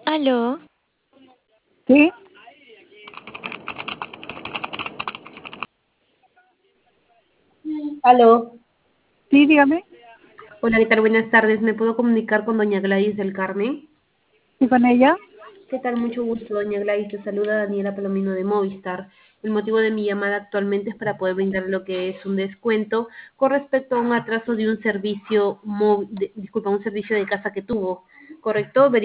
Aló, Sí, Aló. sí, dígame. Hola, ¿qué tal? Buenas tardes. ¿Me puedo comunicar con doña Gladys del Carmen? ¿Y con ella? ¿Qué tal? Mucho gusto, doña Gladys. Te saluda Daniela Palomino de Movistar. El motivo de mi llamada actualmente es para poder brindar lo que es un descuento con respecto a un atraso de un servicio, disculpa, un servicio de casa que tuvo, ¿correcto?